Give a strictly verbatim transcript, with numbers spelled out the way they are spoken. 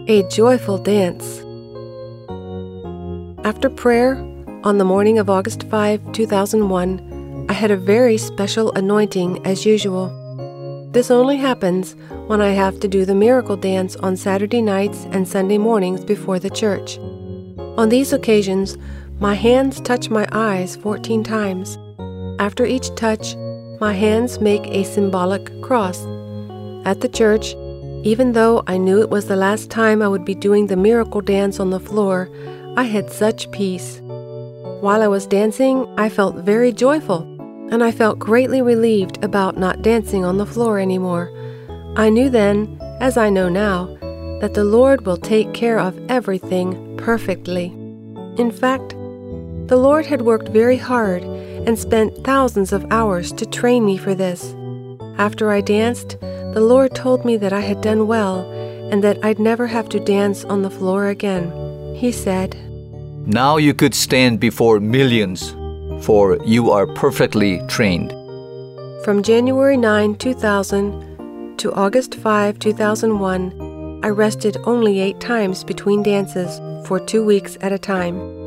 A joyful dance. After prayer, on the morning of August fifth, two thousand one, I had a very special anointing as usual. This only happens when I have to do the miracle dance on Saturday nights and Sunday mornings before the church. On these occasions, my hands touch my eyes fourteen times. After each touch, my hands make a symbolic cross. At the church, even though I knew it was the last time I would be doing the miracle dance on the floor, I had such peace. While I was dancing, I felt very joyful, and I felt greatly relieved about not dancing on the floor anymore. I knew then, as I know now, that the Lord will take care of everything perfectly. In fact, the Lord had worked very hard and spent thousands of hours to train me for this. After I danced, the Lord told me that I had done well and that I'd never have to dance on the floor again. He said, "Now you could stand before millions, for you are perfectly trained." From January ninth, two thousand to August fifth, two thousand one, I rested only eight times between dances for two weeks at a time.